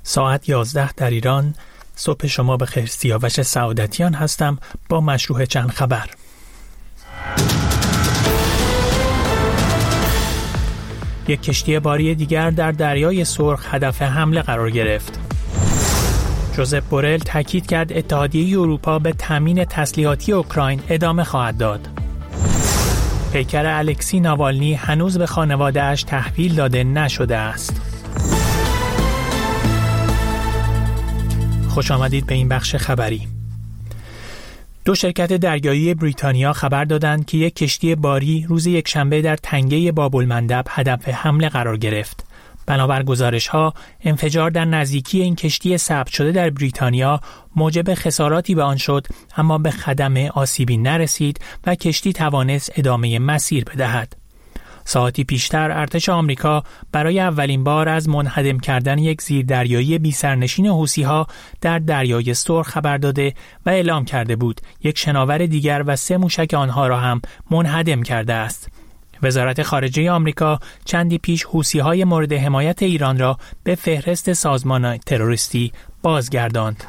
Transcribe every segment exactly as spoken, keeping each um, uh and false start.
ساعت یازده در ایران. صبح شما بخیر. سیاوش سعادتیان هستم با مشروع چند خبر. یک کشتی باری دیگر در دریای سرخ هدف حمله قرار گرفت. جوزپ بورل تاکید کرد اتحادیه اروپا به تامین تسلیحاتی اوکراین ادامه خواهد داد. پیکر الکسی ناوالنی هنوز به خانواده‌اش تحویل داده نشده است. خوش آمدید به این بخش خبری. دو شرکت دریایی بریتانیا خبر دادند که یک کشتی باری روز یکشنبه در تنگه باب‌المندب هدف حمله قرار گرفت. بنابر گزارش‌ها، انفجار در نزدیکی این کشتی ثبت شده در بریتانیا موجب خساراتی به آن شد، اما به خدمه آسیبی نرسید و کشتی توانست ادامه مسیر بدهد. ساعتی پیشتر ارتش آمریکا برای اولین بار از منهدم کردن یک زیردریایی بی‌سرنشین حوثی‌ها در دریای سرخ خبر داده و اعلام کرده بود یک شناور دیگر و سه موشک آنها را هم منهدم کرده است. وزارت خارجه آمریکا چندی پیش حوثی‌های مورد حمایت ایران را به فهرست سازمان تروریستی بازگرداند.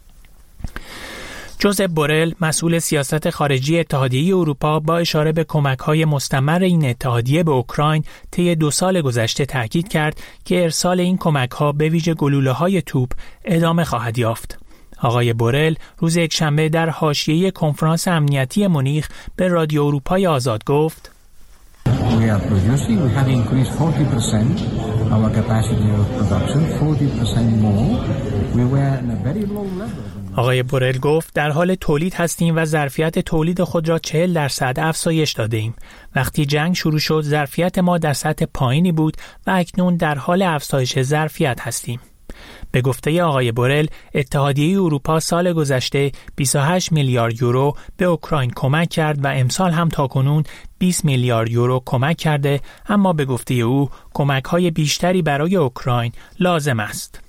جوزپ بورل، مسئول سیاست خارجی اتحادیه اروپا، با اشاره به کمک‌های مستمر این اتحادیه به اوکراین طی دو سال گذشته تاکید کرد که ارسال این کمک‌ها به ویژه گلوله‌های توپ ادامه خواهد یافت. آقای بورل روز یکشنبه در حاشیه کنفرانس امنیتی مونیخ به رادیو اروپای آزاد گفت: We are producing, we have increased forty percent our capacity of production, forty percent more. We were in a very low level. آقای بورل گفت در حال تولید هستیم و ظرفیت تولید خود را چهل درصد افزایش داده ایم. وقتی جنگ شروع شد ظرفیت ما در سطح پایینی بود و اکنون در حال افزایش ظرفیت هستیم. به گفته آقای بورل، اتحادیه اروپا سال گذشته بیست و هشت میلیارد یورو به اوکراین کمک کرد و امسال هم تاکنون بیست میلیارد یورو کمک کرده، اما به گفته او کمک‌های بیشتری برای اوکراین لازم است.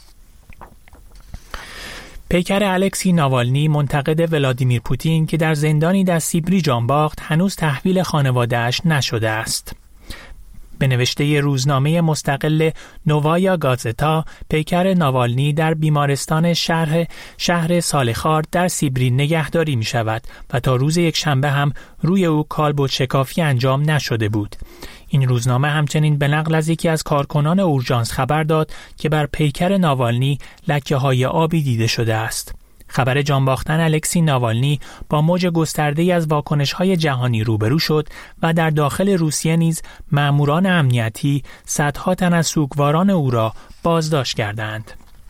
پیکر الکسی ناوالنی، منتقد ولادیمیر پوتین که در زندانی در سیبری جان باخت، هنوز تحویل خانواده‌اش نشده است. به نوشته روزنامه مستقل نووایا گازتا، پیکر ناوالنی در بیمارستان شهر شهر سالخار در سیبری نگهداری می شود و تا روز یکشنبه هم روی او کالبد شکافی انجام نشده بود. این روزنامه همچنین به نقل از یکی از کارکنان اورژانس خبر داد که بر پیکر ناوالنی لکه‌های آبی دیده شده است. خبر جان باختن الکسی ناوالنی با موج گسترده‌ای از واکنش‌های جهانی روبرو شد و در داخل روسیه نیز مأموران امنیتی صدها تن از سوگواران او را بازداشت کردند.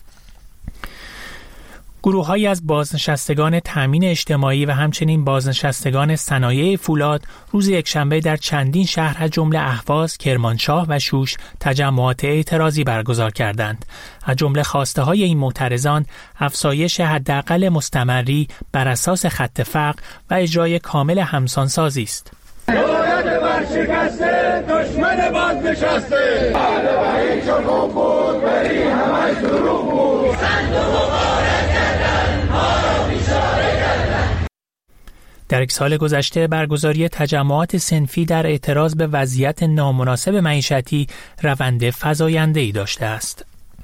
گروه‌هایی از بازنشستگان تامین اجتماعی و همچنین بازنشستگان صنایع فولاد روز یکشنبه در چندین شهر از جمله اهواز، کرمانشاه و شوش تجمعات اعتراضی برگزار کردند. از جمله خواسته‌های این معترضان افزایش حداقل مستمری بر اساس خط فقر و اجرای کامل همسانسازی است. دولت برشکسته، دشمن بازنشسته، بله و هیچ خوب بود، بری همه دروغ بود. در یک سال گذشته برگزاری تجمعات صنفی در اعتراض به وضعیت نامناسب معیشتی روند فزاینده‌ای داشته است.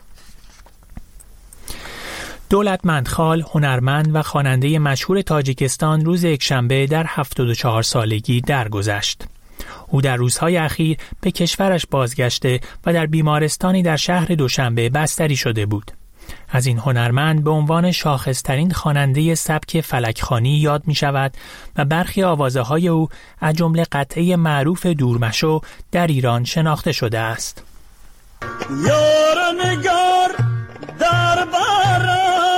دولتمندخال، هنرمند و خواننده مشهور تاجیکستان روز یکشنبه در هفتاد و چهار سالگی درگذشت. او در روزهای اخیر به کشورش بازگشته و در بیمارستانی در شهر دوشنبه بستری شده بود. از این هنرمند به عنوان شاخصترین خواننده سبک فلکخوانی یاد می شود و برخی آوازه‌های او از جمله قطعه معروف دورمشو در ایران شناخته شده است. یار نگار در بارا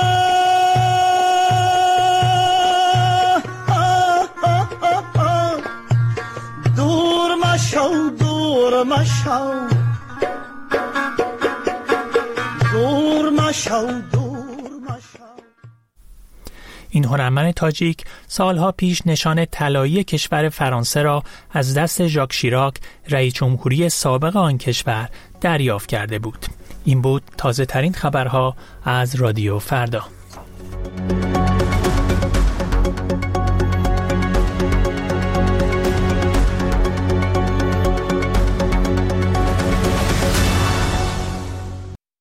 دورمشو دورمشو این هنرمند تاجیک سالها پیش نشان طلایی کشور فرانسه را از دست ژاک شیراک، رئیس جمهوری سابق آن کشور، دریافت کرده بود. این بود تازه ترین خبرها از رادیو فردا.